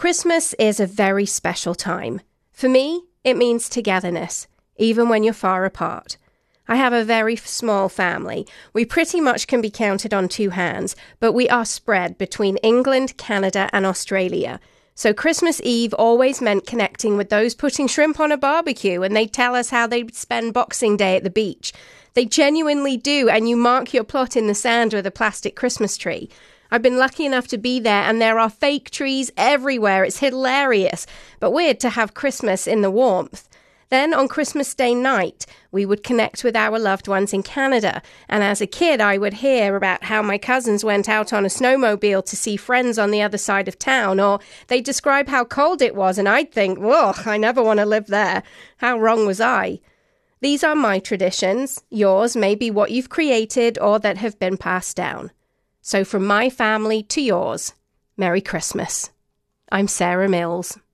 Christmas is a very special time. For me, it means togetherness, even when you're far apart. I have a very small family. We pretty much can be counted on two hands, but we are spread between England, Canada, and Australia. So Christmas Eve always meant connecting with those putting shrimp on a barbecue, and they'd tell us how they'd spend Boxing Day at the beach. They genuinely do, and you mark your plot in the sand with a plastic Christmas tree. I've been lucky enough to be there, and there are fake trees everywhere. It's hilarious, but weird to have Christmas in the warmth. Then on Christmas Day night, we would connect with our loved ones in Canada. And as a kid, I would hear about how my cousins went out on a snowmobile to see friends on the other side of town, or they'd describe how cold it was, and I'd think, ugh, I never want to live there. How wrong was I? These are my traditions. Yours may be what you've created or that have been passed down. So from my family to yours, Merry Christmas. I'm Sarah Mills.